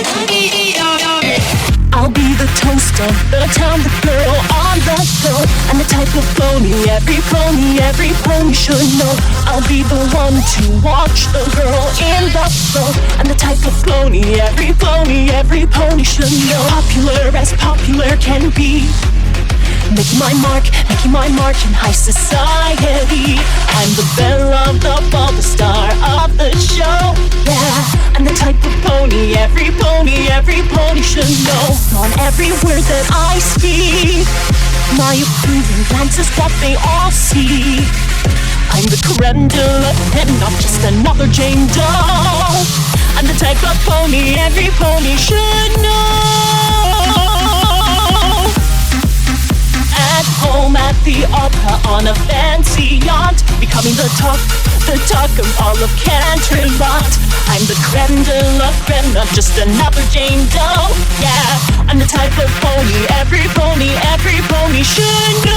I'll be the toast of the town, the girl on the go, and the type of pony every pony should know. I'll be the one to watch the girl in the flow, and the type of pony every pony should know. Popular as popular can be, making my mark in high society. I'm the belle of the ball, the star of the show. Yeah, I'm the type of pony every pony should know. On every word that I speak, my approving glance is what they all see. I'm the creme de la creme, not just another Jane Doe. I'm the type of pony every pony should know. At home, at the opera, on a fancy yacht, becoming the talk of all of Canterlot. I'm the creme de la creme, not just another Jane Doe. Yeah, I'm the type of pony every pony should know.